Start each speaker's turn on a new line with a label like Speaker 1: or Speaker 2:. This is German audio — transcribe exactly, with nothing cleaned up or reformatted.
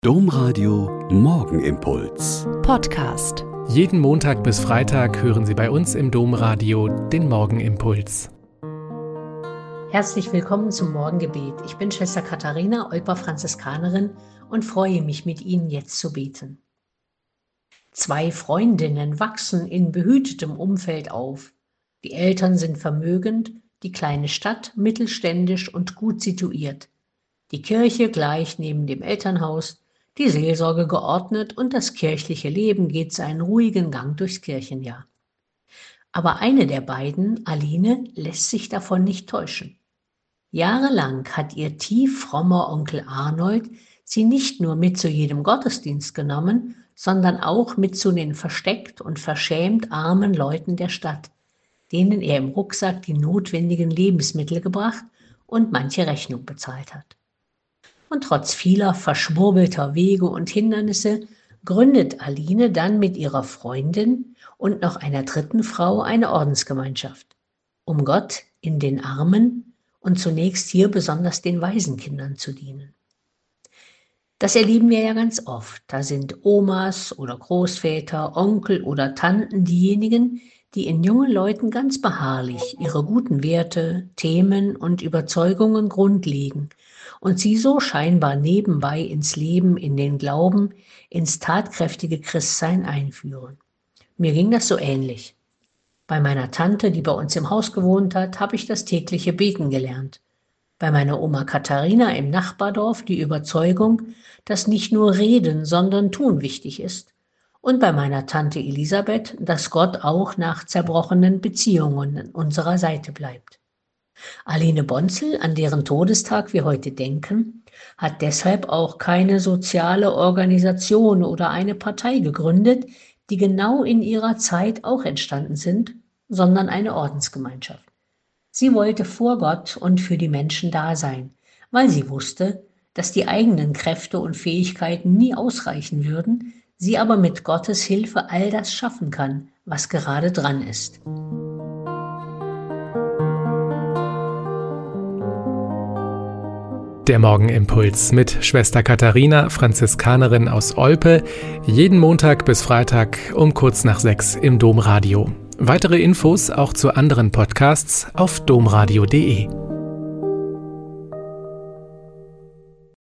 Speaker 1: Domradio Morgenimpuls
Speaker 2: Podcast.
Speaker 3: Jeden Montag bis Freitag hören Sie bei uns im Domradio den Morgenimpuls.
Speaker 4: Herzlich willkommen zum Morgengebet. Ich bin Schwester Katharina, Olper-Franziskanerin und freue mich, mit Ihnen jetzt zu beten. Zwei Freundinnen wachsen in behütetem Umfeld auf. Die Eltern sind vermögend, die kleine Stadt mittelständisch und gut situiert. Die Kirche gleich neben dem Elternhaus, die Seelsorge geordnet und das kirchliche Leben geht seinen ruhigen Gang durchs Kirchenjahr. Aber eine der beiden, Aline, lässt sich davon nicht täuschen. Jahrelang hat ihr tief frommer Onkel Arnold sie nicht nur mit zu jedem Gottesdienst genommen, sondern auch mit zu den versteckt und verschämt armen Leuten der Stadt, denen er im Rucksack die notwendigen Lebensmittel gebracht und manche Rechnung bezahlt hat. Und trotz vieler verschwurbelter Wege und Hindernisse gründet Aline dann mit ihrer Freundin und noch einer dritten Frau eine Ordensgemeinschaft, um Gott in den Armen und zunächst hier besonders den Waisenkindern zu dienen. Das erleben wir ja ganz oft. Da sind Omas oder Großväter, Onkel oder Tanten diejenigen, die in jungen Leuten ganz beharrlich ihre guten Werte, Themen und Überzeugungen grundlegen und sie so scheinbar nebenbei ins Leben, in den Glauben, ins tatkräftige Christsein einführen. Mir ging das so ähnlich. Bei meiner Tante, die bei uns im Haus gewohnt hat, habe ich das tägliche Beten gelernt. Bei meiner Oma Katharina im Nachbardorf die Überzeugung, dass nicht nur Reden, sondern Tun wichtig ist. Und bei meiner Tante Elisabeth, dass Gott auch nach zerbrochenen Beziehungen an unserer Seite bleibt. Aline Bonzel, an deren Todestag wir heute denken, hat deshalb auch keine soziale Organisation oder eine Partei gegründet, die genau in ihrer Zeit auch entstanden sind, sondern eine Ordensgemeinschaft. Sie wollte vor Gott und für die Menschen da sein, weil sie wusste, dass die eigenen Kräfte und Fähigkeiten nie ausreichen würden, sie aber mit Gottes Hilfe all das schaffen kann, was gerade dran ist.
Speaker 3: Der Morgenimpuls mit Schwester Katharina, Franziskanerin aus Olpe, jeden Montag bis Freitag um kurz nach sechs im Domradio. Weitere Infos auch zu anderen Podcasts auf domradio punkt de.